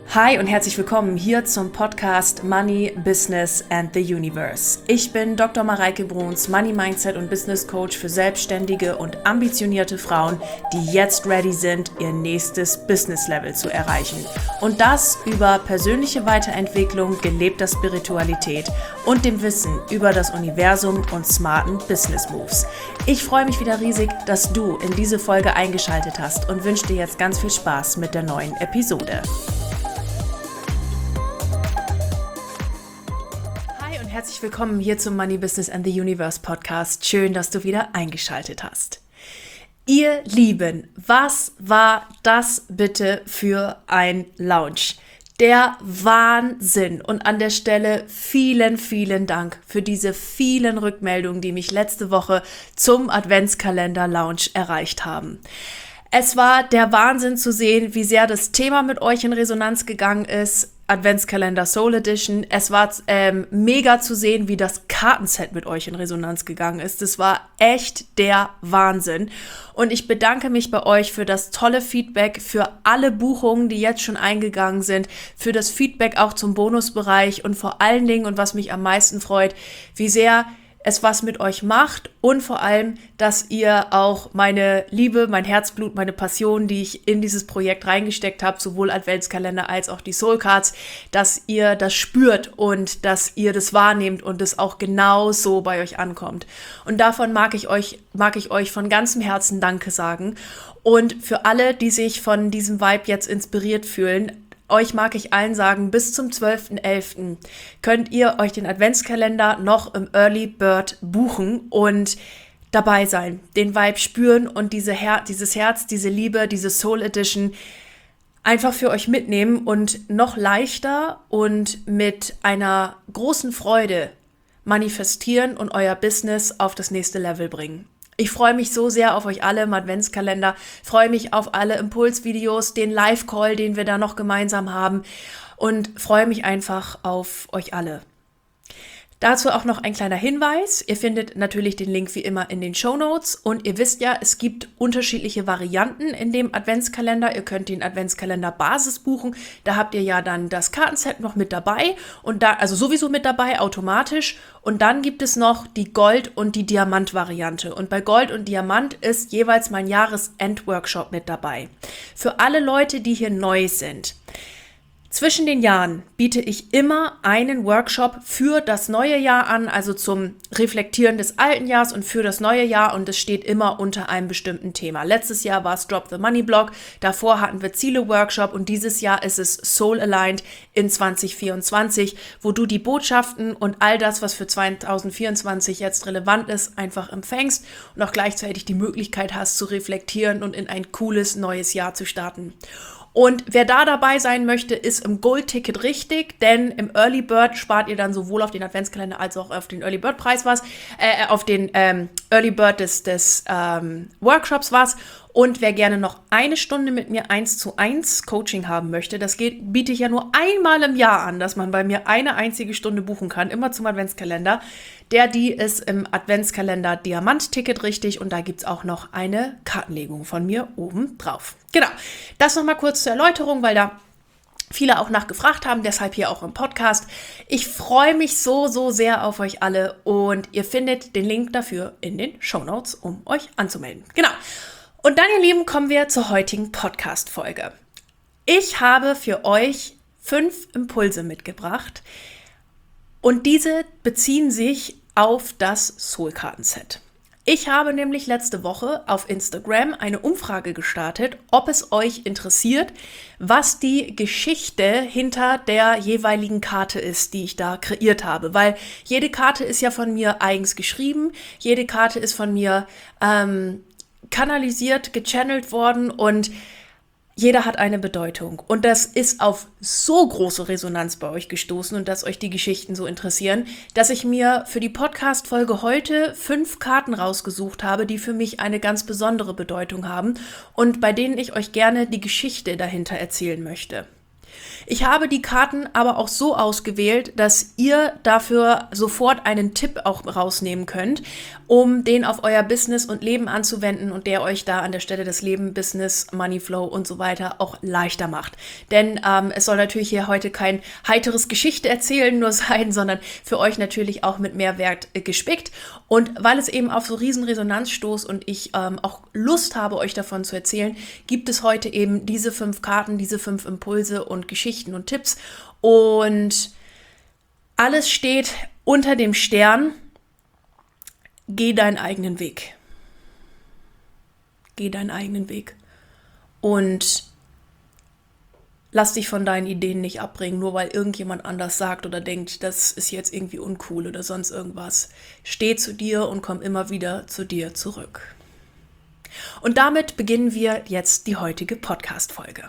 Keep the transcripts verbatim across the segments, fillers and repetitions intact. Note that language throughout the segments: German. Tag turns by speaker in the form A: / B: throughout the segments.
A: Hi und herzlich willkommen hier zum Podcast Money, Business and the Universe. Ich bin Doktor Mareike Bruns, Money Mindset und Business Coach für selbstständige und ambitionierte Frauen, die jetzt ready sind, ihr nächstes Business Level zu erreichen. Und das über persönliche Weiterentwicklung, gelebter Spiritualität und dem Wissen über das Universum und smarten Business Moves. Ich freue mich wieder riesig, dass du in diese Folge eingeschaltet hast und wünsche dir jetzt ganz viel Spaß mit der neuen Episode. Herzlich willkommen hier zum Money, Business and the Universe Podcast. Schön, dass du wieder eingeschaltet hast. Ihr Lieben, was war das bitte für ein Launch? Der Wahnsinn! Und an der Stelle vielen, vielen Dank für diese vielen Rückmeldungen, die mich letzte Woche zum Adventskalender-Launch erreicht haben. Es war der Wahnsinn zu sehen, wie sehr das Thema mit euch in Resonanz gegangen ist. Adventskalender Soul Edition. Es war ähm, mega zu sehen, wie das Kartenset mit euch in Resonanz gegangen ist. Das war echt der Wahnsinn. Und ich bedanke mich bei euch für das tolle Feedback, für alle Buchungen, die jetzt schon eingegangen sind, für das Feedback auch zum Bonusbereich und vor allen Dingen, und was mich am meisten freut, wie sehr es was mit euch macht und vor allem, dass ihr auch meine Liebe, mein Herzblut, meine Passion, die ich in dieses Projekt reingesteckt habe, sowohl Adventskalender als auch die Soul Cards, dass ihr das spürt und dass ihr das wahrnehmt und es auch genau so bei euch ankommt. Und davon mag ich euch, mag ich euch von ganzem Herzen Danke sagen. Und für alle, die sich von diesem Vibe jetzt inspiriert fühlen, euch mag ich allen sagen, bis zum zwölften elften könnt ihr euch den Adventskalender noch im Early Bird buchen und dabei sein, den Vibe spüren und diese Her- dieses Herz, diese Liebe, diese Soul Edition einfach für euch mitnehmen und noch leichter und mit einer großen Freude manifestieren und euer Business auf das nächste Level bringen. Ich freue mich so sehr auf euch alle im Adventskalender, freue mich auf alle Impulsvideos, den Live-Call, den wir da noch gemeinsam haben und freue mich einfach auf euch alle. Dazu auch noch ein kleiner Hinweis. Ihr findet natürlich den Link wie immer in den Shownotes und ihr wisst ja, es gibt unterschiedliche Varianten in dem Adventskalender. Ihr könnt den Adventskalender Basis buchen. Da habt ihr ja dann das Kartenset noch mit dabei und da, also sowieso mit dabei, automatisch. Und dann gibt es noch die Gold- und die Diamant-Variante. Und bei Gold und Diamant ist jeweils mein Jahresend-Workshop mit dabei. Für alle Leute, die hier neu sind. Zwischen den Jahren biete ich immer einen Workshop für das neue Jahr an, also zum Reflektieren des alten Jahres und für das neue Jahr, und es steht immer unter einem bestimmten Thema. Letztes Jahr war es Drop the Money Block, davor hatten wir Ziele-Workshop und dieses Jahr ist es Soul Aligned in zwanzig vierundzwanzig, wo du die Botschaften und all das, was für zwanzig vierundzwanzig jetzt relevant ist, einfach empfängst und auch gleichzeitig die Möglichkeit hast zu reflektieren und in ein cooles neues Jahr zu starten. Und wer da dabei sein möchte, ist im Gold-Ticket richtig, denn im Early Bird spart ihr dann sowohl auf den Adventskalender als auch auf den Early Bird Preis was, äh, auf den ähm, Early Bird des, des ähm, Workshops was. Und wer gerne noch eine Stunde mit mir eins zu eins Coaching haben möchte, das geht, biete ich ja nur einmal im Jahr an, dass man bei mir eine einzige Stunde buchen kann, immer zum Adventskalender. Der, die ist im Adventskalender Diamant-Ticket richtig und da gibt es auch noch eine Kartenlegung von mir oben drauf. Genau, das nochmal kurz zur Erläuterung, weil da viele auch nachgefragt haben, deshalb hier auch im Podcast. Ich freue mich so, so sehr auf euch alle und ihr findet den Link dafür in den Shownotes, um euch anzumelden. Genau. Und dann, ihr Lieben, kommen wir zur heutigen Podcast-Folge. Ich habe für euch fünf Impulse mitgebracht und diese beziehen sich auf das Soul-Karten-Set. Ich habe nämlich letzte Woche auf Instagram eine Umfrage gestartet, ob es euch interessiert, was die Geschichte hinter der jeweiligen Karte ist, die ich da kreiert habe. Weil jede Karte ist ja von mir eigens geschrieben, jede Karte ist von mir ähm, kanalisiert, gechannelt worden und jeder hat eine Bedeutung. Und das ist auf so große Resonanz bei euch gestoßen und dass euch die Geschichten so interessieren, dass ich mir für die Podcast-Folge heute fünf Karten rausgesucht habe, die für mich eine ganz besondere Bedeutung haben und bei denen ich euch gerne die Geschichte dahinter erzählen möchte. Ich habe die Karten aber auch so ausgewählt, dass ihr dafür sofort einen Tipp auch rausnehmen könnt, um den auf euer Business und Leben anzuwenden und der euch da an der Stelle das Leben, Business, Money Flow und so weiter auch leichter macht. Denn ähm, es soll natürlich hier heute kein heiteres Geschichte erzählen nur sein, sondern für euch natürlich auch mit Mehrwert äh, gespickt. Und weil es eben auf so riesen Resonanz stoßt und ich ähm, auch Lust habe, euch davon zu erzählen, gibt es heute eben diese fünf Karten, diese fünf Impulse und Geschichten und Tipps. Und alles steht unter dem Stern: Geh deinen eigenen Weg. Geh deinen eigenen Weg. Und lass dich von deinen Ideen nicht abbringen, nur weil irgendjemand anders sagt oder denkt, das ist jetzt irgendwie uncool oder sonst irgendwas. Steh zu dir und komm immer wieder zu dir zurück. Und damit beginnen wir jetzt die heutige Podcast-Folge.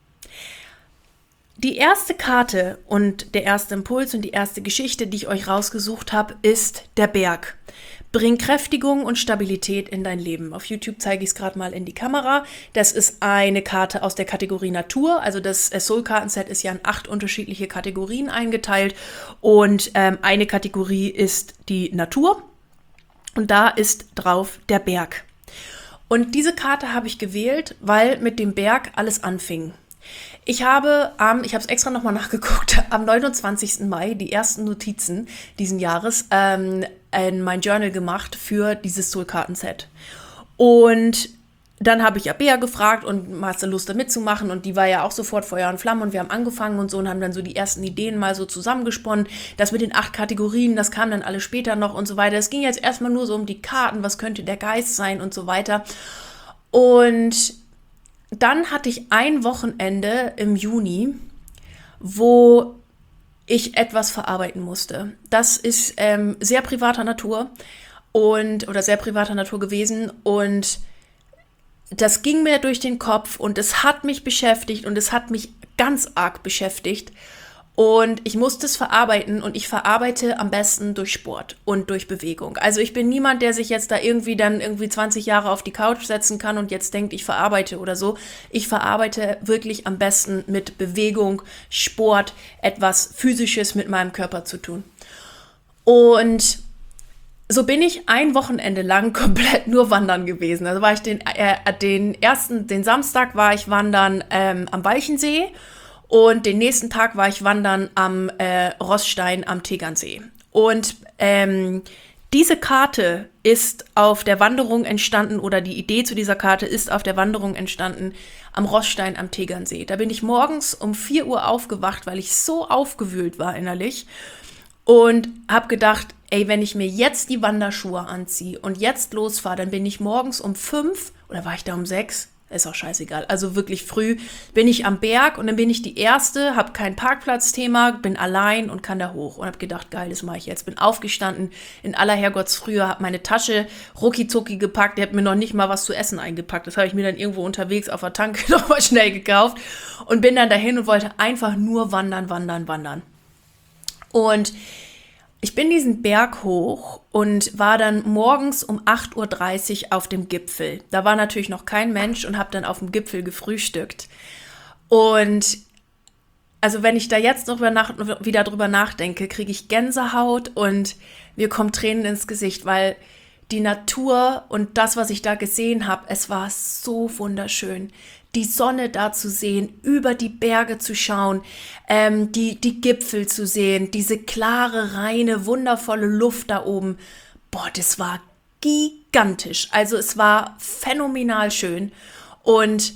A: Die erste Karte und der erste Impuls und die erste Geschichte, die ich euch rausgesucht habe, ist der Berg. Bring Kräftigung und Stabilität in dein Leben. Auf YouTube zeige ich es gerade mal in die Kamera. Das ist eine Karte aus der Kategorie Natur. Also das Soul-Kartenset ist ja in acht unterschiedliche Kategorien eingeteilt. Und ähm, eine Kategorie ist die Natur. Und da ist drauf der Berg. Und diese Karte habe ich gewählt, weil mit dem Berg alles anfing. Ich habe am, ähm, ich habe es extra nochmal nachgeguckt, am neunundzwanzigsten Mai die ersten Notizen diesen Jahres ähm, in mein Journal gemacht für dieses Soul-Kartenset. Und dann habe ich Abea gefragt und hast du Lust da mitzumachen, und die war ja auch sofort Feuer und Flamme und wir haben angefangen und so und haben dann so die ersten Ideen mal so zusammengesponnen. Das mit den acht Kategorien, das kam dann alles später noch und so weiter. Es ging jetzt erstmal nur so um die Karten, was könnte der Geist sein und so weiter. Und dann hatte ich ein Wochenende im Juni, wo ich etwas verarbeiten musste. Das ist ähm, sehr privater Natur und oder sehr privater Natur gewesen, und das ging mir durch den Kopf und es hat mich beschäftigt und es hat mich ganz arg beschäftigt. Und ich musste es verarbeiten, und ich verarbeite am besten durch Sport und durch Bewegung. Also ich bin niemand, der sich jetzt da irgendwie dann irgendwie zwanzig Jahre auf die Couch setzen kann und jetzt denkt, ich verarbeite oder so. Ich verarbeite wirklich am besten mit Bewegung, Sport, etwas Physisches mit meinem Körper zu tun. Und so bin ich ein Wochenende lang komplett nur wandern gewesen. Also war ich den, äh, den ersten, den Samstag war ich wandern ähm, am Walchensee. Und den nächsten Tag war ich wandern am äh, Rossstein am Tegernsee. Und ähm, diese Karte ist auf der Wanderung entstanden, oder die Idee zu dieser Karte ist auf der Wanderung entstanden am Rossstein am Tegernsee. Da bin ich morgens um vier Uhr aufgewacht, weil ich so aufgewühlt war innerlich, und habe gedacht, ey, wenn ich mir jetzt die Wanderschuhe anziehe und jetzt losfahre, dann bin ich morgens um fünf, oder war ich da um sechs? Ist auch scheißegal. Also wirklich früh bin ich am Berg, und dann bin ich die Erste, habe kein Parkplatzthema, bin allein und kann da hoch. Und habe gedacht, geil, das mache ich jetzt. Bin aufgestanden in aller Herrgottsfrühe, habe meine Tasche rucki-zucki gepackt. Die hat mir noch nicht mal was zu essen eingepackt. Das habe ich mir dann irgendwo unterwegs auf der Tanke noch mal schnell gekauft und bin dann dahin und wollte einfach nur wandern, wandern, wandern. Und ich bin diesen Berg hoch und war dann morgens um acht Uhr dreißig auf dem Gipfel. Da war natürlich noch kein Mensch, und habe dann auf dem Gipfel gefrühstückt. Und also wenn ich da jetzt noch wieder drüber nachdenke, kriege ich Gänsehaut und mir kommen Tränen ins Gesicht, weil die Natur und das, was ich da gesehen habe, es war so wunderschön. Die Sonne da zu sehen, über die Berge zu schauen, ähm, die, die Gipfel zu sehen, diese klare, reine, wundervolle Luft da oben. Boah, das war gigantisch. Also es war phänomenal schön. Und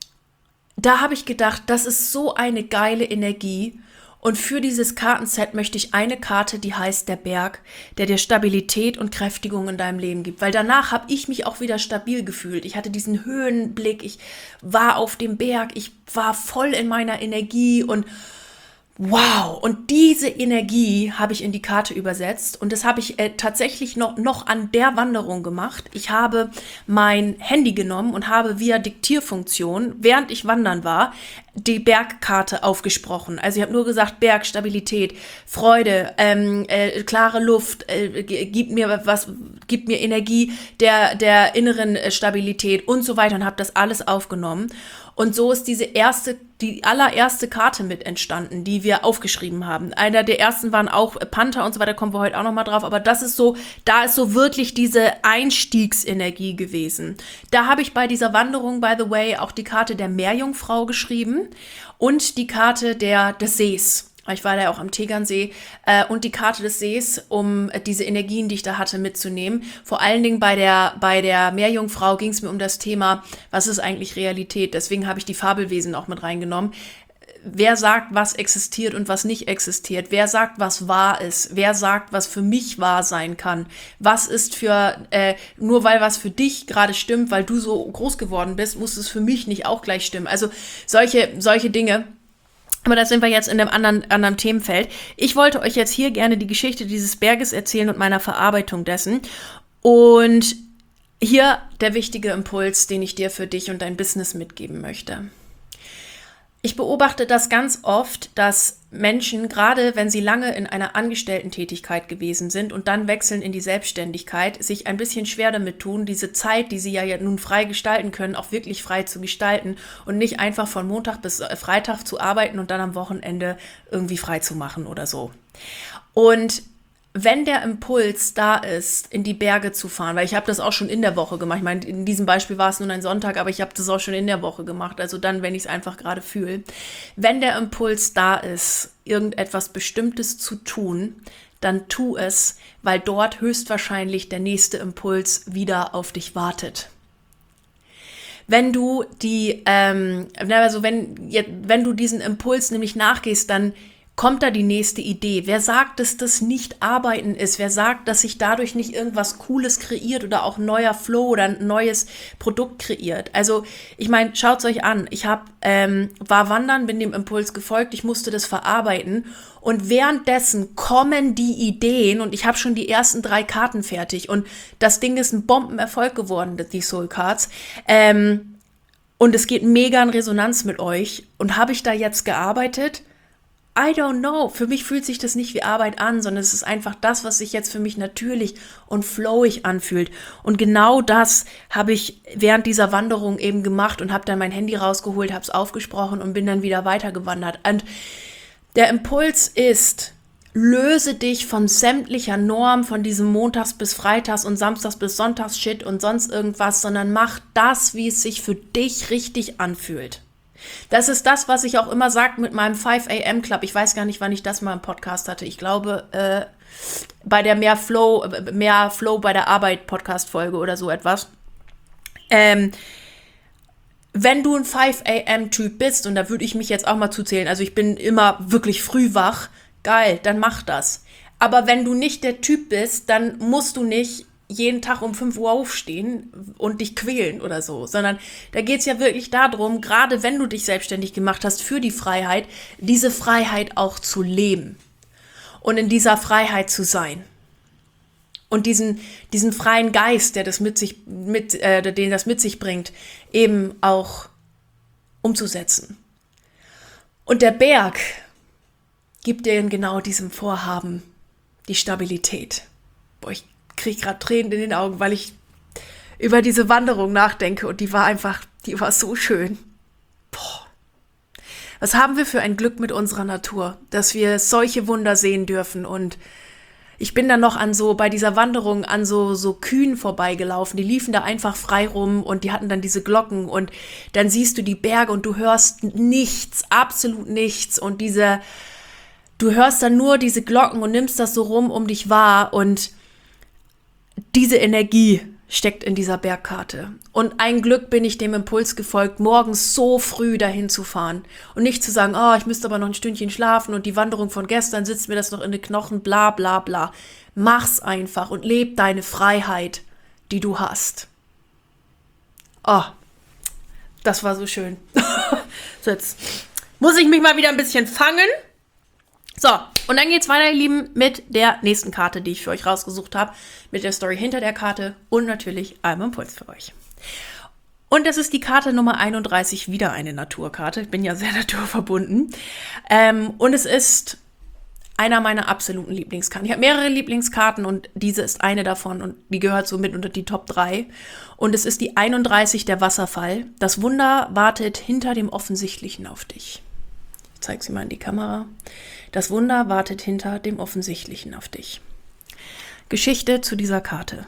A: da habe ich gedacht, das ist so eine geile Energie. Und für dieses Kartenset möchte ich eine Karte, die heißt der Berg, der dir Stabilität und Kräftigung in deinem Leben gibt. Weil danach habe ich mich auch wieder stabil gefühlt. Ich hatte diesen Höhenblick, ich war auf dem Berg, ich war voll in meiner Energie und wow, und diese Energie habe ich in die Karte übersetzt, und das habe ich äh, tatsächlich noch, noch an der Wanderung gemacht. Ich habe mein Handy genommen und habe via Diktierfunktion, während ich wandern war, die Bergkarte aufgesprochen. Also ich habe nur gesagt, Berg, Stabilität, Freude, ähm, äh, klare Luft, äh, gibt mir was, gibt mir Energie der, der inneren Stabilität und so weiter, und habe das alles aufgenommen. Und so ist diese erste, die allererste Karte mit entstanden, die wir aufgeschrieben haben. Einer der ersten waren auch Panther und so weiter, kommen wir heute auch nochmal drauf. Aber das ist so, da ist so wirklich diese Einstiegsenergie gewesen. Da habe ich bei dieser Wanderung, by the way, auch die Karte der Meerjungfrau geschrieben und die Karte der, des Sees. Ich war da ja auch am Tegernsee äh, und die Karte des Sees, um äh, diese Energien, die ich da hatte, mitzunehmen. Vor allen Dingen bei der, bei der Meerjungfrau ging es mir um das Thema, was ist eigentlich Realität? Deswegen habe ich die Fabelwesen auch mit reingenommen. Wer sagt, was existiert und was nicht existiert? Wer sagt, was wahr ist? Wer sagt, was für mich wahr sein kann? Was ist für, äh, nur weil was für dich gerade stimmt, weil du so groß geworden bist, muss es für mich nicht auch gleich stimmen. Also solche, solche Dinge. Aber da sind wir jetzt in einem anderen, anderen Themenfeld. Ich wollte euch jetzt hier gerne die Geschichte dieses Berges erzählen und meiner Verarbeitung dessen. Und hier der wichtige Impuls, den ich dir für dich und dein Business mitgeben möchte. Ich beobachte das ganz oft, dass Menschen, gerade wenn sie lange in einer Angestellten-Tätigkeit gewesen sind und dann wechseln in die Selbstständigkeit, sich ein bisschen schwer damit tun, diese Zeit, die sie ja nun frei gestalten können, auch wirklich frei zu gestalten und nicht einfach von Montag bis Freitag zu arbeiten und dann am Wochenende irgendwie frei zu machen oder so. Und wenn der Impuls da ist, in die Berge zu fahren, weil ich habe das auch schon in der Woche gemacht, ich meine, in diesem Beispiel war es nun ein Sonntag, aber ich habe das auch schon in der Woche gemacht, also dann, wenn ich es einfach gerade fühle. Wenn der Impuls da ist, irgendetwas Bestimmtes zu tun, dann tu es, weil dort höchstwahrscheinlich der nächste Impuls wieder auf dich wartet. Wenn du die, ähm, also wenn, wenn du diesen Impuls nämlich nachgehst, dann kommt da die nächste Idee. Wer sagt, dass das nicht Arbeiten ist? Wer sagt, dass sich dadurch nicht irgendwas Cooles kreiert oder auch ein neuer Flow oder ein neues Produkt kreiert? Also ich meine, schaut's euch an. Ich hab, ähm, war wandern, bin dem Impuls gefolgt, ich musste das verarbeiten und währenddessen kommen die Ideen und ich habe schon die ersten drei Karten fertig und das Ding ist ein Bombenerfolg geworden, die Soul Cards. Ähm, und es geht mega in Resonanz mit euch. Und habe ich da jetzt gearbeitet? I don't know. Für mich fühlt sich das nicht wie Arbeit an, sondern es ist einfach das, was sich jetzt für mich natürlich und flowig anfühlt. Und genau das habe ich während dieser Wanderung eben gemacht und habe dann mein Handy rausgeholt, habe es aufgesprochen und bin dann wieder weitergewandert. Und der Impuls ist, löse dich von sämtlicher Norm, von diesem Montags bis Freitags und Samstags bis Sonntags Shit und sonst irgendwas, sondern mach das, wie es sich für dich richtig anfühlt. Das ist das, was ich auch immer sage mit meinem five a m Club. Ich weiß gar nicht, wann ich das mal im Podcast hatte. Ich glaube, äh, bei der Mehr Flow, äh, Mehr Flow bei der Arbeit Podcast-Folge oder so etwas. Ähm, wenn du ein five a m Typ bist, und da würde ich mich jetzt auch mal zuzählen, also ich bin immer wirklich früh wach, geil, dann mach das. Aber wenn du nicht der Typ bist, dann musst du nicht jeden Tag um fünf Uhr aufstehen und dich quälen oder so, sondern da geht es ja wirklich darum, gerade wenn du dich selbstständig gemacht hast für die Freiheit, diese Freiheit auch zu leben und in dieser Freiheit zu sein und diesen, diesen freien Geist, der das mit sich, mit, äh, den das mit sich bringt, eben auch umzusetzen. Und der Berg gibt dir in genau diesem Vorhaben die Stabilität. Boah, ich kriege gerade Tränen in den Augen, weil ich über diese Wanderung nachdenke und die war einfach, die war so schön. Boah. Was haben wir für ein Glück mit unserer Natur, dass wir solche Wunder sehen dürfen. Und ich bin dann noch an so, bei dieser Wanderung an so, so Kühen vorbeigelaufen, die liefen da einfach frei rum und die hatten dann diese Glocken und dann siehst du die Berge und du hörst nichts, absolut nichts und diese, du hörst dann nur diese Glocken und nimmst das so rum um dich wahr und diese Energie steckt in dieser Bergkarte. Und ein Glück bin ich dem Impuls gefolgt, morgens so früh dahin zu fahren. Und nicht zu sagen, oh, ich müsste aber noch ein Stündchen schlafen und die Wanderung von gestern sitzt mir das noch in den Knochen, bla bla bla. Mach's einfach und leb deine Freiheit, die du hast. Oh, das war so schön. So, jetzt muss ich mich mal wieder ein bisschen fangen. So, und dann geht's weiter, ihr Lieben, mit der nächsten Karte, die ich für euch rausgesucht habe, mit der Story hinter der Karte und natürlich einem Impuls für euch. Und das ist die Karte Nummer einunddreißig, wieder eine Naturkarte. Ich bin ja sehr naturverbunden. Ähm, und es ist einer meiner absoluten Lieblingskarten. Ich habe mehrere Lieblingskarten und diese ist eine davon und die gehört so mit unter die Top drei. Und es ist die einunddreißig, der Wasserfall. Das Wunder wartet hinter dem Offensichtlichen auf dich. Ich zeige sie mal in die Kamera. Das Wunder wartet hinter dem Offensichtlichen auf dich. Geschichte zu dieser Karte.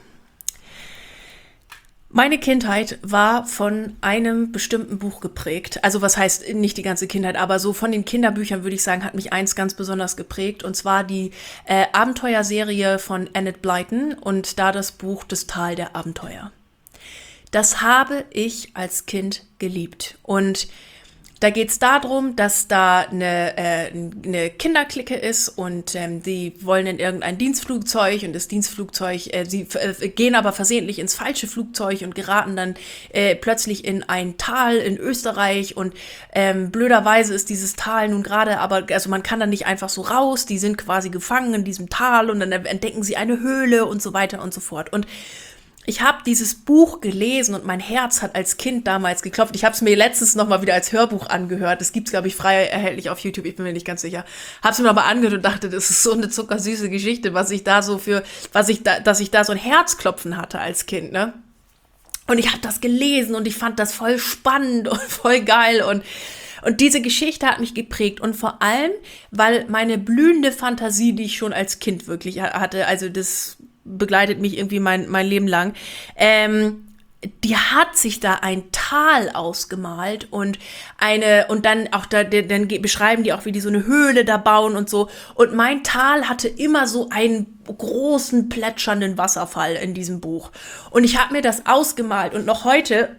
A: Meine Kindheit war von einem bestimmten Buch geprägt. Also was heißt nicht die ganze Kindheit, aber so von den Kinderbüchern würde ich sagen, hat mich eins ganz besonders geprägt. Und zwar die äh, Abenteuerserie von Enid Blyton und da das Buch Das Tal der Abenteuer. Das habe ich als Kind geliebt. Und da geht es darum, dass da eine, äh, eine Kinderclique ist und ähm, die wollen in irgendein Dienstflugzeug und das Dienstflugzeug, äh, sie äh, gehen aber versehentlich ins falsche Flugzeug und geraten dann äh, plötzlich in ein Tal in Österreich und ähm, blöderweise ist dieses Tal nun gerade, aber also man kann da nicht einfach so raus, die sind quasi gefangen in diesem Tal und dann entdecken sie eine Höhle und so weiter und so fort. Und ich habe dieses Buch gelesen und mein Herz hat als Kind damals geklopft. Ich habe es mir letztens noch mal wieder als Hörbuch angehört. Das gibt es, glaube ich, frei erhältlich auf YouTube. Ich bin mir nicht ganz sicher. Habe es mir noch mal angehört und dachte, das ist so eine zuckersüße Geschichte, was ich da so für, was ich da, dass ich da so ein Herzklopfen hatte als Kind, ne? Und ich habe das gelesen und ich fand das voll spannend und voll geil und Und diese Geschichte hat mich geprägt und vor allem, weil meine blühende Fantasie, die ich schon als Kind wirklich hatte, also das begleitet mich irgendwie mein, mein Leben lang, ähm, die hat sich da ein Tal ausgemalt und eine, und dann auch da, dann beschreiben die auch, wie die so eine Höhle da bauen und so. Und mein Tal hatte immer so einen großen, plätschernden Wasserfall in diesem Buch. Und ich habe mir das ausgemalt und noch heute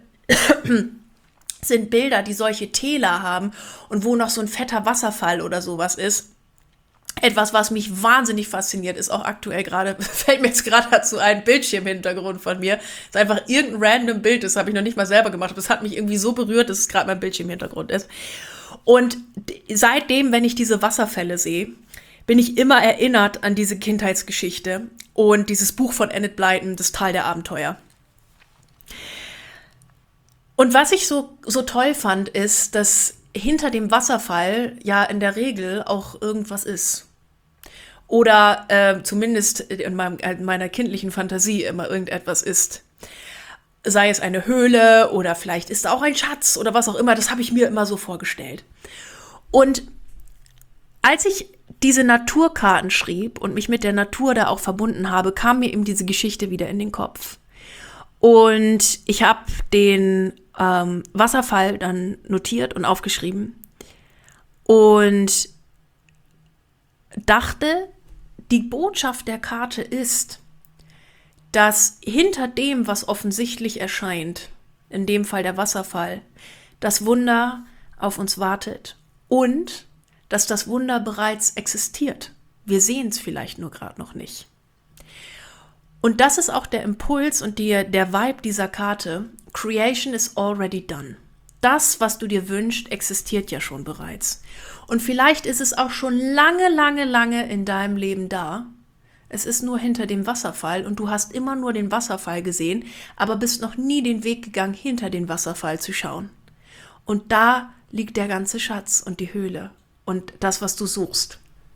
A: sind Bilder, die solche Täler haben und wo noch so ein fetter Wasserfall oder sowas ist. Etwas, was mich wahnsinnig fasziniert, ist auch aktuell gerade, fällt mir jetzt gerade dazu ein Bildschirmhintergrund von mir. Das ist einfach irgendein random Bild, das habe ich noch nicht mal selber gemacht, aber es hat mich irgendwie so berührt, dass es gerade mein Bildschirmhintergrund ist. Und seitdem, wenn ich diese Wasserfälle sehe, bin ich immer erinnert an diese Kindheitsgeschichte und dieses Buch von Enid Blyton, Das Tal der Abenteuer. Und was ich so, so toll fand, ist, dass hinter dem Wasserfall ja in der Regel auch irgendwas ist. Oder äh, zumindest in, meinem, in meiner kindlichen Fantasie immer irgendetwas ist. Sei es eine Höhle oder vielleicht ist da auch ein Schatz oder was auch immer. Das habe ich mir immer so vorgestellt. Und als ich diese Naturkarten schrieb und mich mit der Natur da auch verbunden habe, kam mir eben diese Geschichte wieder in den Kopf. Und ich habe den ähm, Wasserfall dann notiert und aufgeschrieben und dachte, die Botschaft der Karte ist, dass hinter dem, was offensichtlich erscheint, in dem Fall der Wasserfall, das Wunder auf uns wartet und dass das Wunder bereits existiert. Wir sehen es vielleicht nur gerade noch nicht. Und das ist auch der Impuls und die, der Vibe dieser Karte. Creation is already done. Das, was du dir wünschst, existiert ja schon bereits. Und vielleicht ist es auch schon lange, lange, lange in deinem Leben da. Es ist nur hinter dem Wasserfall und du hast immer nur den Wasserfall gesehen, aber bist noch nie den Weg gegangen, hinter den Wasserfall zu schauen. Und da liegt der ganze Schatz und die Höhle und das, was du suchst.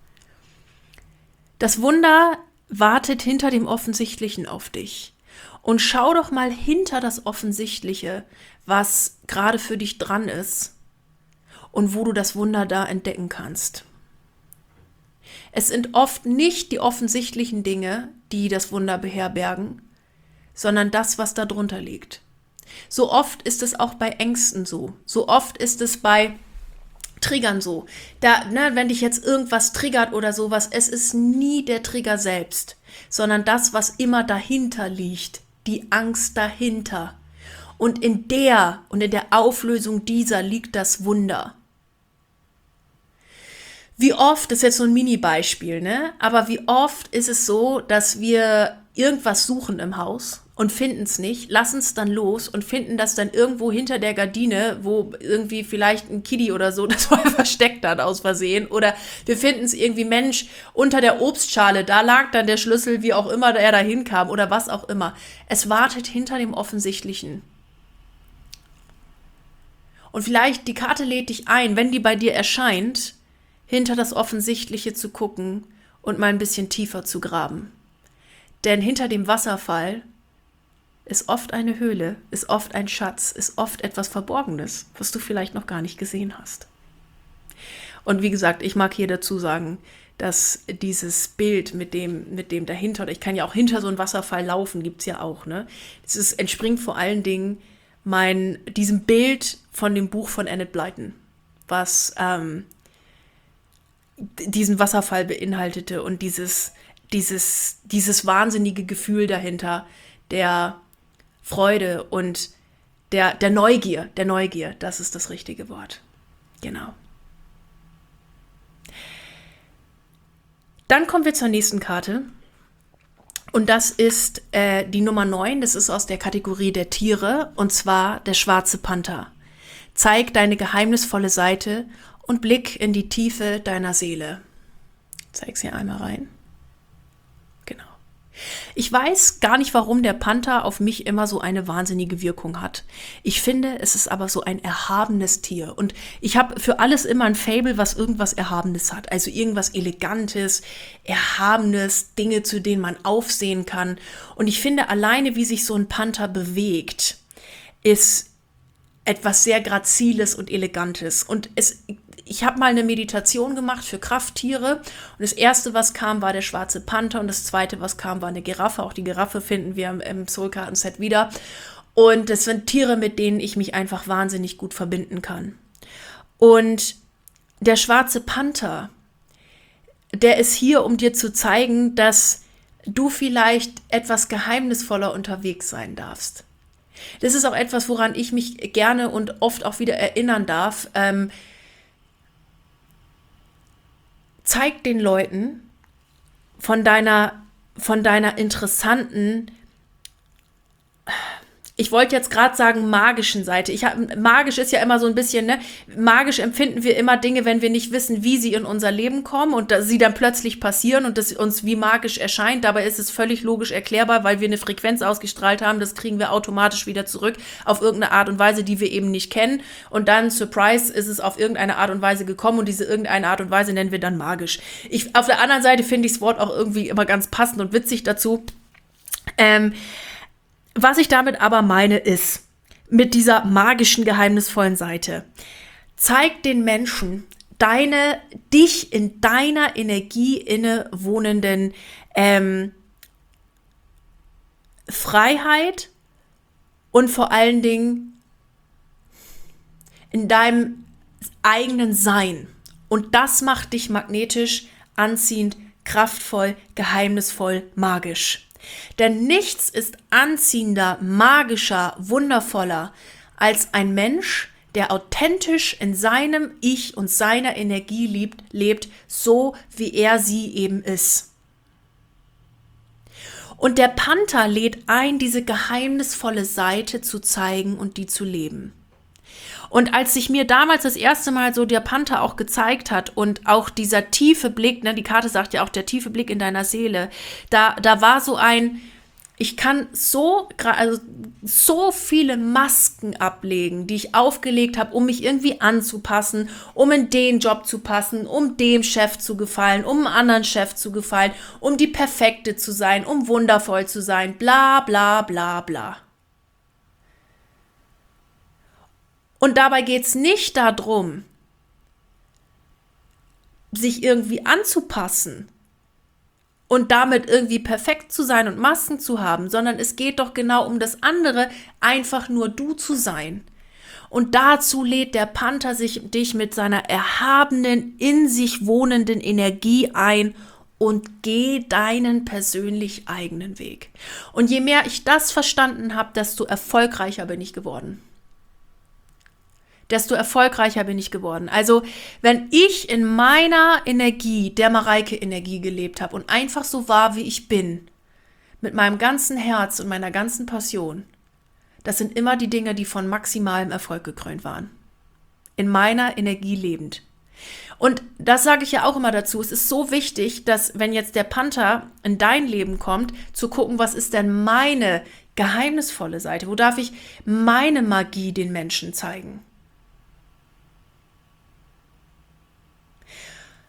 A: Das Wunder wartet hinter dem Offensichtlichen auf dich. Und schau doch mal hinter das Offensichtliche, was gerade für dich dran ist und wo du das Wunder da entdecken kannst. Es sind oft nicht die offensichtlichen Dinge, die das Wunder beherbergen, sondern das, was da drunter liegt. So oft ist es auch bei Ängsten so. So oft ist es bei Triggern so. Da, ne, wenn dich jetzt irgendwas triggert oder sowas, es ist nie der Trigger selbst, sondern das, was immer dahinter liegt, die Angst dahinter. Und in der und in der Auflösung dieser liegt das Wunder. Wie oft, das ist jetzt so ein Mini-Beispiel, ne? Aber wie oft ist es so, dass wir irgendwas suchen im Haus und finden es nicht, lassen es dann los und finden das dann irgendwo hinter der Gardine, wo irgendwie vielleicht ein Kiddie oder so das mal versteckt hat aus Versehen. Oder wir finden es irgendwie, Mensch, unter der Obstschale, da lag dann der Schlüssel, wie auch immer er da hinkam oder was auch immer. Es wartet hinter dem Offensichtlichen. Und vielleicht die Karte lädt dich ein, wenn die bei dir erscheint, hinter das Offensichtliche zu gucken und mal ein bisschen tiefer zu graben. Denn hinter dem Wasserfall ist oft eine Höhle, ist oft ein Schatz, ist oft etwas Verborgenes, was du vielleicht noch gar nicht gesehen hast. Und wie gesagt, ich mag hier dazu sagen, dass dieses Bild mit dem, mit dem dahinter, oder ich kann ja auch hinter so einen Wasserfall laufen, gibt es ja auch, ne? Das ist, entspringt vor allen Dingen mein, diesem Bild von dem Buch von Enid Blyton, was ähm, diesen Wasserfall beinhaltete und dieses, dieses, dieses wahnsinnige Gefühl dahinter, der Freude und der, der Neugier, der Neugier, das ist das richtige Wort. Genau. Dann kommen wir zur nächsten Karte. Und das ist äh, die Nummer neun, das ist aus der Kategorie der Tiere, und zwar der schwarze Panther. Zeig deine geheimnisvolle Seite und blick in die Tiefe deiner Seele. Zeig sie einmal rein. Genau. Ich weiß gar nicht, warum der Panther auf mich immer so eine wahnsinnige Wirkung hat. Ich finde, es ist aber so ein erhabenes Tier. Und ich habe für alles immer ein Faible, was irgendwas Erhabenes hat. Also irgendwas Elegantes, Erhabenes, Dinge, zu denen man aufsehen kann. Und ich finde, alleine wie sich so ein Panther bewegt, ist etwas sehr Graziles und Elegantes. Und es, ich habe mal eine Meditation gemacht für Krafttiere. Und das erste, was kam, war der schwarze Panther. Und das zweite, was kam, war eine Giraffe. Auch die Giraffe finden wir im, im Soulkarten-Set wieder. Und das sind Tiere, mit denen ich mich einfach wahnsinnig gut verbinden kann. Und der schwarze Panther, der ist hier, um dir zu zeigen, dass du vielleicht etwas geheimnisvoller unterwegs sein darfst. Das ist auch etwas, woran ich mich gerne und oft auch wieder erinnern darf. Ähm, zeig den Leuten von deiner, von deiner interessanten, ich wollte jetzt gerade sagen magischen Seite. Ich hab, magisch ist ja immer so ein bisschen, ne? Magisch empfinden wir immer Dinge, wenn wir nicht wissen, wie sie in unser Leben kommen und dass sie dann plötzlich passieren und das uns wie magisch erscheint. Dabei ist es völlig logisch erklärbar, weil wir eine Frequenz ausgestrahlt haben. Das kriegen wir automatisch wieder zurück auf irgendeine Art und Weise, die wir eben nicht kennen. Und dann, Surprise, ist es auf irgendeine Art und Weise gekommen und diese irgendeine Art und Weise nennen wir dann magisch. Ich, auf der anderen Seite finde ich das Wort auch irgendwie immer ganz passend und witzig dazu. Ähm, Was ich damit aber meine ist, mit dieser magischen, geheimnisvollen Seite, zeig den Menschen deine, dich in deiner Energie innewohnenden ähm, Freiheit und vor allen Dingen in deinem eigenen Sein. Und das macht dich magnetisch, anziehend, kraftvoll, geheimnisvoll, magisch. Denn nichts ist anziehender, magischer, wundervoller als ein Mensch, der authentisch in seinem Ich und seiner Energie lebt, lebt, so wie er sie eben ist. Und der Panther lädt ein, diese geheimnisvolle Seite zu zeigen und die zu leben. Und als sich mir damals das erste Mal so der Panther auch gezeigt hat und auch dieser tiefe Blick, ne, die Karte sagt ja auch, der tiefe Blick in deiner Seele, da, da war so ein, ich kann so, also so viele Masken ablegen, die ich aufgelegt habe, um mich irgendwie anzupassen, um in den Job zu passen, um dem Chef zu gefallen, um einem anderen Chef zu gefallen, um die Perfekte zu sein, um wundervoll zu sein, bla bla bla bla. Und dabei geht es nicht darum, sich irgendwie anzupassen und damit irgendwie perfekt zu sein und Masken zu haben, sondern es geht doch genau um das andere, einfach nur du zu sein. Und dazu lädt der Panther sich, dich mit seiner erhabenen, in sich wohnenden Energie ein und geh deinen persönlich eigenen Weg. Und je mehr ich das verstanden habe, desto erfolgreicher bin ich geworden. desto erfolgreicher bin ich geworden. Also wenn ich in meiner Energie, der Mareike-Energie gelebt habe und einfach so war, wie ich bin, mit meinem ganzen Herz und meiner ganzen Passion, das sind immer die Dinge, die von maximalem Erfolg gekrönt waren. In meiner Energie lebend. Und das sage ich ja auch immer dazu, es ist so wichtig, dass wenn jetzt der Panther in dein Leben kommt, zu gucken, was ist denn meine geheimnisvolle Seite? Wo darf ich meine Magie den Menschen zeigen?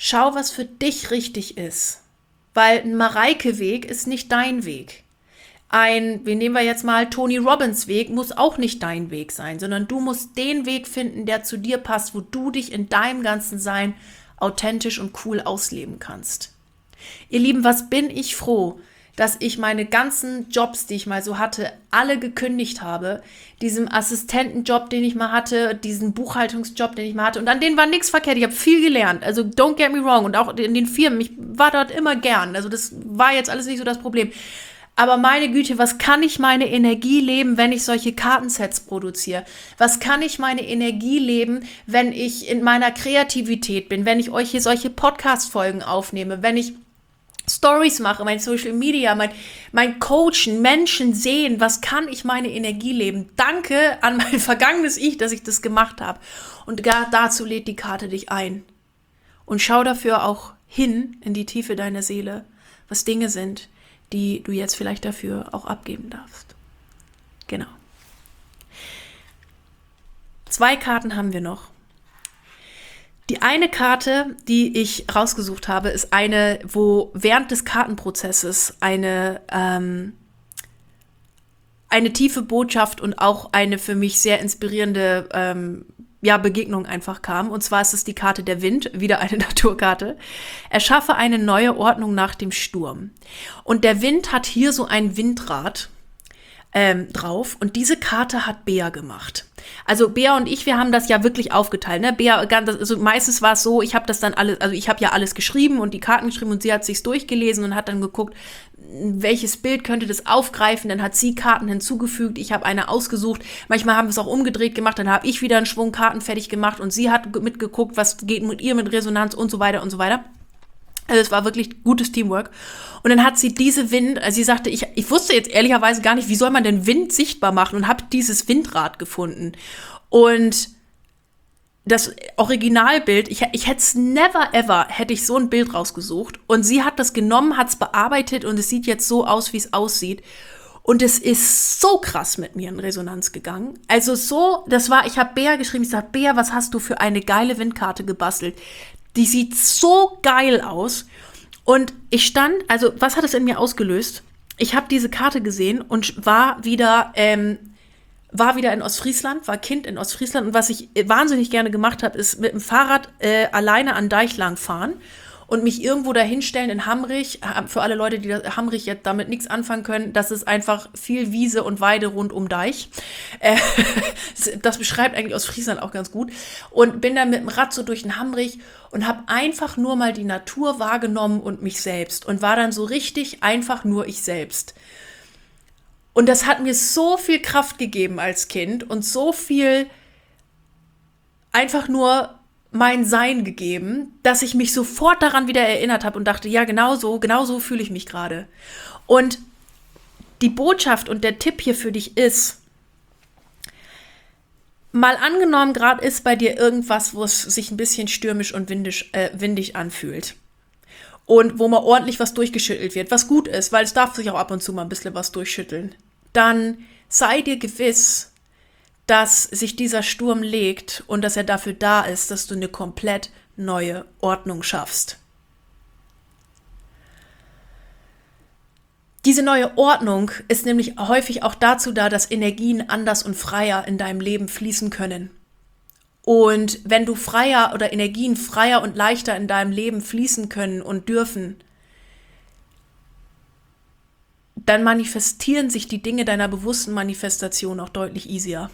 A: Schau, was für dich richtig ist. Weil ein Mareike-Weg ist nicht dein Weg. Ein, wie nehmen wir jetzt mal, Tony Robbins Weg muss auch nicht dein Weg sein, sondern du musst den Weg finden, der zu dir passt, wo du dich in deinem ganzen Sein authentisch und cool ausleben kannst. Ihr Lieben, was bin ich froh, dass ich meine ganzen Jobs, die ich mal so hatte, alle gekündigt habe. Diesen Assistentenjob, den ich mal hatte, diesen Buchhaltungsjob, den ich mal hatte. Und an denen war nichts verkehrt. Ich habe viel gelernt. Also don't get me wrong. Und auch in den Firmen, ich war dort immer gern. Also das war jetzt alles nicht so das Problem. Aber meine Güte, was kann ich meine Energie leben, wenn ich solche Kartensets produziere? Was kann ich meine Energie leben, wenn ich in meiner Kreativität bin, wenn ich euch hier solche Podcast-Folgen aufnehme, wenn ich Stories mache, mein Social Media, mein, mein Coachen, Menschen sehen, was kann ich meine Energie leben? Danke an mein vergangenes Ich, dass ich das gemacht habe. Und gar dazu lädt die Karte dich ein. Und schau dafür auch hin in die Tiefe deiner Seele, was Dinge sind, die du jetzt vielleicht dafür auch abgeben darfst. Genau. Zwei Karten haben wir noch. Die eine Karte, die ich rausgesucht habe, ist eine, wo während des Kartenprozesses eine, ähm, eine tiefe Botschaft und auch eine für mich sehr inspirierende ähm, ja, Begegnung einfach kam. Und zwar ist es die Karte der Wind, wieder eine Naturkarte. Erschaffe eine neue Ordnung nach dem Sturm. Und der Wind hat hier so ein Windrad ähm, drauf und diese Karte hat Bea gemacht. Also Bea und ich, wir haben das ja wirklich aufgeteilt. Ne? Bea, also meistens war es so, ich habe das dann alles, also ich habe ja alles geschrieben und die Karten geschrieben und sie hat sich's durchgelesen und hat dann geguckt, welches Bild könnte das aufgreifen. Dann hat sie Karten hinzugefügt, ich habe eine ausgesucht. Manchmal haben wir es auch umgedreht gemacht, dann habe ich wieder einen Schwung Karten fertig gemacht und sie hat mitgeguckt, was geht mit ihr mit Resonanz und so weiter und so weiter. Also es war wirklich gutes Teamwork. Und dann hat sie diese Wind, also sie sagte, ich, ich wusste jetzt ehrlicherweise gar nicht, wie soll man denn Wind sichtbar machen und habe dieses Windrad gefunden. Und das Originalbild, ich, ich hätte es never ever, hätte ich so ein Bild rausgesucht. Und sie hat das genommen, hat es bearbeitet und es sieht jetzt so aus, wie es aussieht. Und es ist so krass mit mir in Resonanz gegangen. Also so, das war, ich habe Bea geschrieben, ich sage, Bea, was hast du für eine geile Windkarte gebastelt? Die sieht so geil aus. Und ich stand, also was hat es in mir ausgelöst? Ich habe diese Karte gesehen und war wieder, ähm, war wieder in Ostfriesland, war Kind in Ostfriesland. Und was ich wahnsinnig gerne gemacht habe, ist mit dem Fahrrad äh, alleine an Deich lang fahren und mich irgendwo dahinstellen in Hamrich. Für alle Leute, die das, Hamrich jetzt damit nichts anfangen können, das ist einfach viel Wiese und Weide rund um Deich. Äh, das beschreibt eigentlich Ostfriesland auch ganz gut. Und bin dann mit dem Rad so durch den Hamrich und habe einfach nur mal die Natur wahrgenommen und mich selbst. Und war dann so richtig einfach nur ich selbst. Und das hat mir so viel Kraft gegeben als Kind und so viel einfach nur mein Sein gegeben, dass ich mich sofort daran wieder erinnert habe und dachte, ja, genau so, genau so fühle ich mich gerade. Und die Botschaft und der Tipp hier für dich ist, mal angenommen, gerade ist bei dir irgendwas, wo es sich ein bisschen stürmisch und windisch, äh, windig anfühlt. Und wo mal ordentlich was durchgeschüttelt wird, was gut ist, weil es darf sich auch ab und zu mal ein bisschen was durchschütteln. Dann sei dir gewiss, dass sich dieser Sturm legt und dass er dafür da ist, dass du eine komplett neue Ordnung schaffst. Diese neue Ordnung ist nämlich häufig auch dazu da, dass Energien anders und freier in deinem Leben fließen können. Und wenn du freier oder Energien freier und leichter in deinem Leben fließen können und dürfen, dann manifestieren sich die Dinge deiner bewussten Manifestation auch deutlich easier.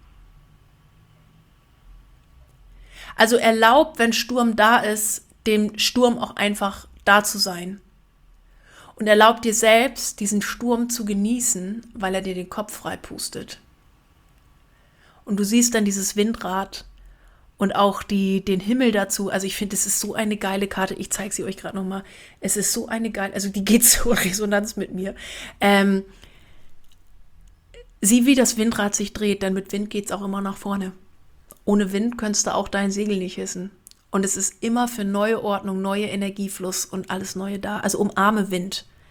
A: Also erlaub, wenn Sturm da ist, dem Sturm auch einfach da zu sein. Und erlaub dir selbst, diesen Sturm zu genießen, weil er dir den Kopf frei pustet. Und du siehst dann dieses Windrad und auch die, den Himmel dazu. Also ich finde, es ist so eine geile Karte. Ich zeige sie euch gerade nochmal. Es ist so eine geile, also die geht so in Resonanz mit mir. Ähm, sieh, wie das Windrad sich dreht, denn mit Wind geht es auch immer nach vorne. Ohne Wind könntest du auch dein Segel nicht hissen. Und es ist immer für neue Ordnung, neue Energiefluss und alles Neue da. Also umarme Wind.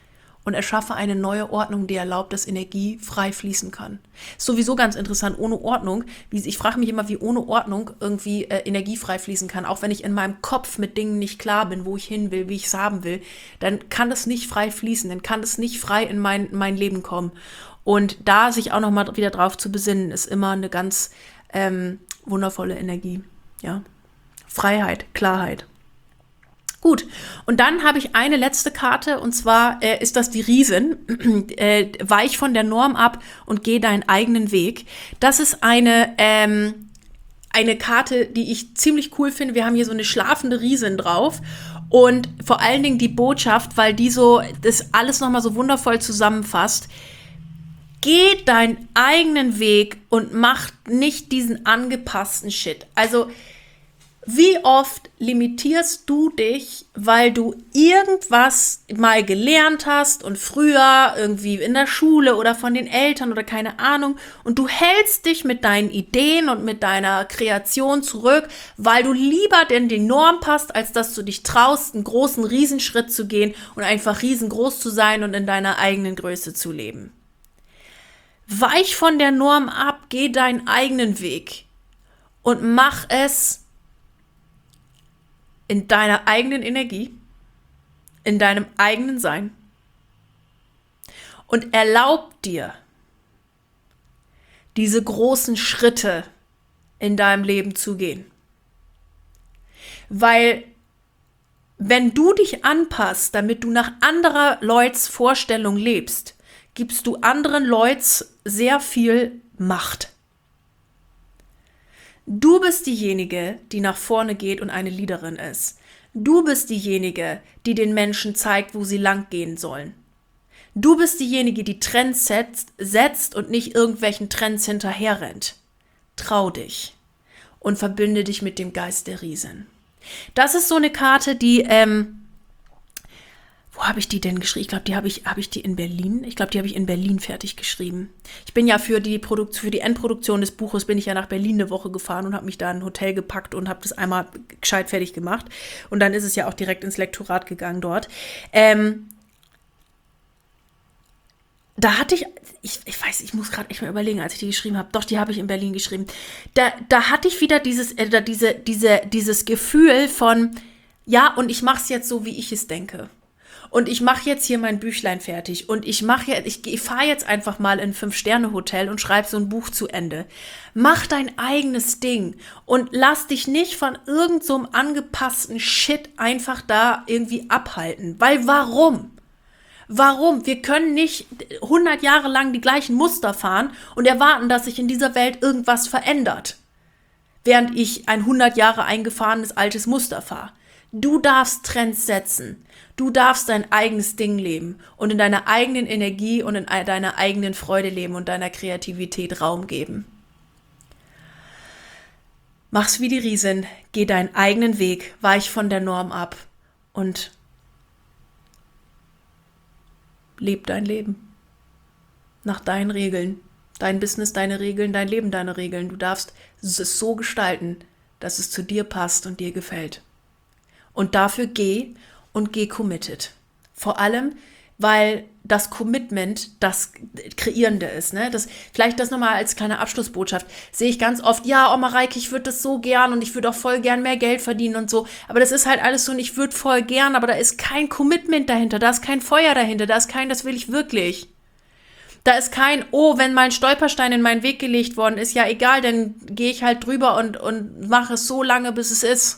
A: und erschaffe eine neue Ordnung, die erlaubt, dass Energie frei fließen kann. Ist sowieso ganz interessant, ohne Ordnung, wie, ich frage mich immer, wie ohne Ordnung irgendwie äh, Energie frei fließen kann. Auch wenn ich in meinem Kopf mit Dingen nicht klar bin, wo ich hin will, wie ich es haben will, dann kann das nicht frei fließen, dann kann das nicht frei in mein, mein Leben kommen. Und da sich auch nochmal wieder drauf zu besinnen, ist immer eine ganz ähm, wundervolle Energie. Ja? Freiheit, Klarheit. Gut, und dann habe ich eine letzte Karte, und zwar äh, ist das die Riesin. äh, weich von der Norm ab und geh deinen eigenen Weg. Das ist eine, ähm, eine Karte, die ich ziemlich cool finde. Wir haben hier so eine schlafende Riesin drauf. Und vor allen Dingen die Botschaft, weil die so das alles nochmal so wundervoll zusammenfasst. Geh deinen eigenen Weg und mach nicht diesen angepassten Shit. Also, wie oft limitierst du dich, weil du irgendwas mal gelernt hast und früher irgendwie in der Schule oder von den Eltern oder keine Ahnung, und du hältst dich mit deinen Ideen und mit deiner Kreation zurück, weil du lieber denn die Norm passt, als dass du dich traust, einen großen Riesenschritt zu gehen und einfach riesengroß zu sein und in deiner eigenen Größe zu leben. Weich von der Norm ab, geh deinen eigenen Weg und mach es in deiner eigenen Energie, in deinem eigenen Sein, und erlaub dir, diese großen Schritte in deinem Leben zu gehen. Weil wenn du dich anpasst, damit du nach anderer Leuts Vorstellung lebst, gibst du anderen Leuts sehr viel Macht. Du bist diejenige, die nach vorne geht und eine Leaderin ist. Du bist diejenige, die den Menschen zeigt, wo sie lang gehen sollen. Du bist diejenige, die Trends setzt, setzt und nicht irgendwelchen Trends hinterherrennt. Trau dich und verbinde dich mit dem Geist der Riesin. Das ist so eine Karte, die, ähm, wo habe ich die denn geschrieben? Ich glaube, die habe ich, habe ich die in Berlin? Ich glaube, die habe ich in Berlin fertig geschrieben. Ich bin ja für die Produkt, für die Endproduktion des Buches bin ich ja nach Berlin eine Woche gefahren und habe mich da in ein Hotel gepackt und habe das einmal gescheit fertig gemacht. Und dann ist es ja auch direkt ins Lektorat gegangen dort. Ähm, da hatte ich, ich, ich weiß, ich muss gerade echt mal überlegen, als ich die geschrieben habe. Doch, die habe ich in Berlin geschrieben. Da, da hatte ich wieder dieses, äh, diese, diese, dieses Gefühl von, ja, und ich mache es jetzt so, wie ich es denke. Und ich mache jetzt hier mein Büchlein fertig und ich mache jetzt, ich, ich fahre jetzt einfach mal in ein Fünf-Sterne-Hotel und schreibe so ein Buch zu Ende. Mach dein eigenes Ding und lass dich nicht von irgend so einem angepassten Shit einfach da irgendwie abhalten. Weil warum? Warum? Wir können nicht hundert Jahre lang die gleichen Muster fahren und erwarten, dass sich in dieser Welt irgendwas verändert, während ich ein hundert Jahre eingefahrenes altes Muster fahre. Du darfst Trends setzen. Du darfst dein eigenes Ding leben und in deiner eigenen Energie und in deiner eigenen Freude leben und deiner Kreativität Raum geben. Mach's wie die Riesin, geh deinen eigenen Weg, weich von der Norm ab und leb dein Leben. Nach deinen Regeln. Dein Business, deine Regeln, dein Leben, deine Regeln. Du darfst es so gestalten, dass es zu dir passt und dir gefällt. Und dafür geh und geh committed. Vor allem, weil das Commitment das Kreierende ist. Ne? Das, vielleicht das nochmal als kleine Abschlussbotschaft. Sehe ich ganz oft, ja, Oma Reike, ich würde das so gern und ich würde auch voll gern mehr Geld verdienen und so. Aber das ist halt alles so und ich würde voll gern, aber da ist kein Commitment dahinter, da ist kein Feuer dahinter, da ist kein, das will ich wirklich. Da ist kein, oh, wenn mal ein Stolperstein in meinen Weg gelegt worden ist, ja egal, dann gehe ich halt drüber und, und mache es so lange, bis es ist.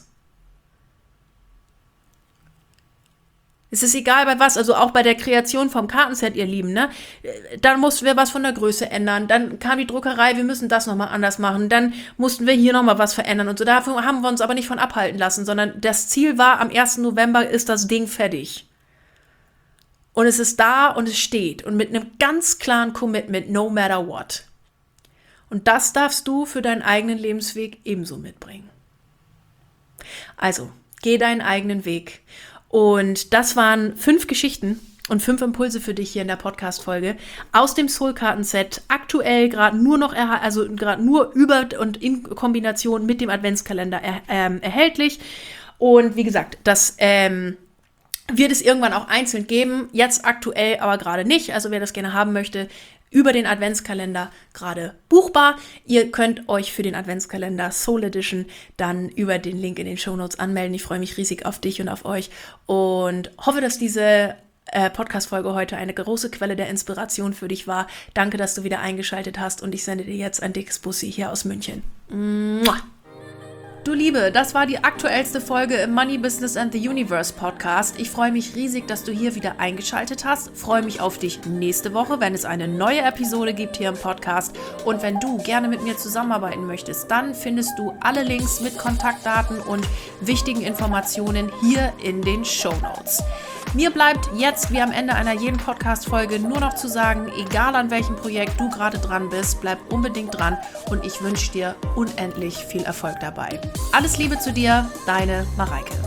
A: Es ist egal bei was, also auch bei der Kreation vom Kartenset, ihr Lieben, ne? Dann mussten wir was von der Größe ändern, dann kam die Druckerei, wir müssen das nochmal anders machen, dann mussten wir hier nochmal was verändern und so. Dafür haben wir uns aber nicht von abhalten lassen, sondern das Ziel war, am ersten November ist das Ding fertig. Und es ist da und es steht und mit einem ganz klaren Commitment, no matter what. Und das darfst du für deinen eigenen Lebensweg ebenso mitbringen. Also, geh deinen eigenen Weg. Und das waren fünf Geschichten und fünf Impulse für dich hier in der Podcast-Folge aus dem Soul-Karten-Set. Aktuell gerade nur noch, erha- also gerade nur über und in Kombination mit dem Adventskalender er- ähm, erhältlich. Und wie gesagt, das ähm, wird es irgendwann auch einzeln geben, jetzt aktuell aber gerade nicht. Also wer das gerne haben möchte, über den Adventskalender gerade buchbar. Ihr könnt euch für den Adventskalender Soul Edition dann über den Link in den Shownotes anmelden. Ich freue mich riesig auf dich und auf euch und hoffe, dass diese äh, Podcast-Folge heute eine große Quelle der Inspiration für dich war. Danke, dass du wieder eingeschaltet hast und ich sende dir jetzt ein dickes Bussi hier aus München. Mua. Du Liebe, das war die aktuellste Folge im Money Business and the Universe Podcast. Ich freue mich riesig, dass du hier wieder eingeschaltet hast. Freue mich auf dich nächste Woche, wenn es eine neue Episode gibt hier im Podcast. Und wenn du gerne mit mir zusammenarbeiten möchtest, dann findest du alle Links mit Kontaktdaten und wichtigen Informationen hier in den Shownotes. Mir bleibt jetzt wie am Ende einer jeden Podcast-Folge nur noch zu sagen, egal an welchem Projekt du gerade dran bist, bleib unbedingt dran und ich wünsche dir unendlich viel Erfolg dabei. Alles Liebe zu dir, deine Mareike.